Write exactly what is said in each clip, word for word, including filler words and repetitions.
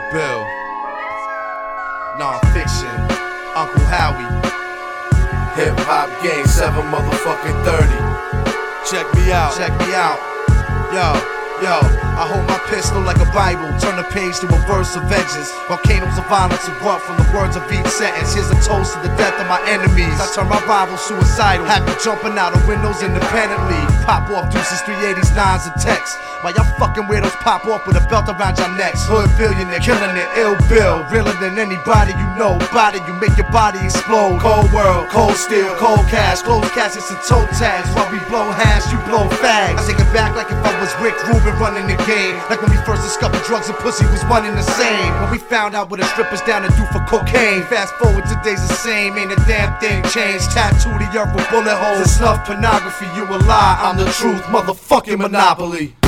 Bill, non-fiction, Uncle Howie, Hip Hop Game seven motherfucking thirty. Check me out, check me out. Yo, yo, I hold my pistol like a Bible, turn the page to a verse of vengeance. Volcanoes of violence erupt from the words of each sentence. Here's a toast to the death of my enemies. I turn my rival suicidal, happy jumping out of windows independently. Pop off deuces, three eighties, nines and texts. While y'all fucking weirdos pop off with a belt around your necks. Hood billionaire, killing it, ill bill. Realer than anybody you know. Body, you make your body explode. Cold world, cold steel, cold cash. Closed caskets and toe tags. While we blow hash, you blow fags. I take it back like if I was Rick Rubin running the game. Like when we first discovered drugs and pussy was one and the same. When we found out what a stripper's down to do for cocaine. Fast forward, today's the same. Ain't a damn thing changed. Tattoo the earth with bullet holes. To snuff pornography, you a lie. I'm the truth, motherfucking monopoly.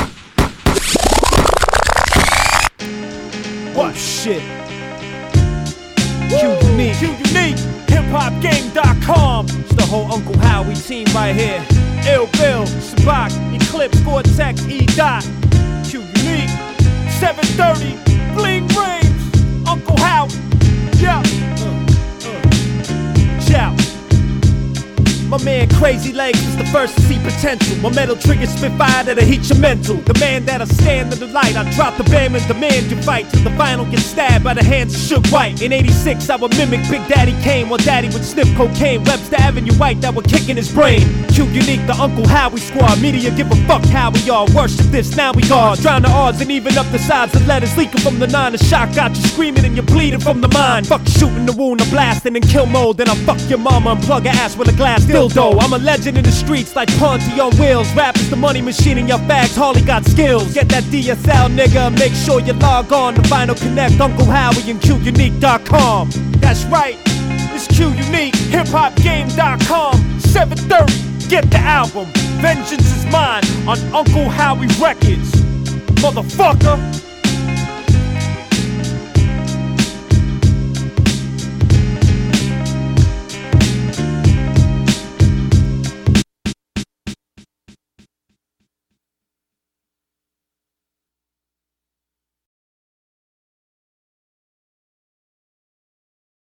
What shit? Q Unique, Q Unique, hip hop game dot com. It's the whole Uncle Howie team right here. Ill Bill, Sabak, Eclipse, Vortex, E Dot. Q Unique, seven thirty, Bling Rings, Uncle Howie. Yeah. Uh, uh. Ciao. My man Crazy Legs is the first to see potential. My metal trigger spit fire that'll heat your mental. The man that'll stand in the light. I drop the bam and demand you fight till the vinyl gets stabbed by the hands of Suge White. In eighty-six I would mimic Big Daddy Kane while Daddy would sniff cocaine. Webster Avenue White that would kick in his brain. Q Unique, the Uncle Howie squad. Media give a fuck how we are. Worship this, now we are. Drown the odds and even up the sides of letters. Leaking from the nine, the shot got you screaming and you're bleeding from the mind. Fuck shooting the wound, I'm blasting in kill mode. Then I fuck your mama and plug her ass with a glass dildo. I'm a legend in the streets like Ponty on wheels. Rap is the money machine in your bags, Harley got skills. Get that D S L nigga, make sure you log on to Vinyl Connect, Uncle Howie and Q Unique dot com. That's right, it's Q Unique, hip hop game dot com. seven thirty, get the album, Vengeance is Mine on Uncle Howie Records. Motherfucker.